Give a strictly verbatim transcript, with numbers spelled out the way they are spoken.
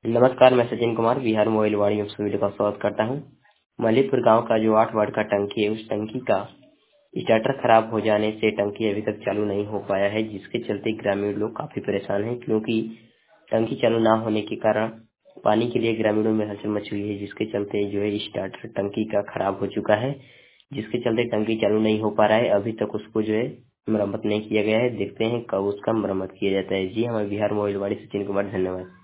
नमस्कार, मैं सचिन कुमार बिहार मोबाइल वाणी में सभी का स्वागत करता हूं। मलीपुर गांव का जो आठ वार्ड का टंकी है, उस टंकी का स्टार्टर खराब हो जाने से टंकी अभी तक चालू नहीं हो पाया है, जिसके चलते ग्रामीण लोग काफी परेशान हैं, क्योंकि टंकी चालू ना होने के कारण पानी के लिए ग्रामीणों में हलचल मची हुई है, जिसके चलते जो है स्टार्टर टंकी का खराब हो चुका है, जिसके चलते टंकी चालू नहीं हो पा रहा है। अभी तक उसको जो है मरम्मत नहीं किया गया है। देखते हैं कब उसका मरम्मत किया जाता है। जी हाँ, मैं बिहार मोबाइल वाणी सचिन कुमार, धन्यवाद।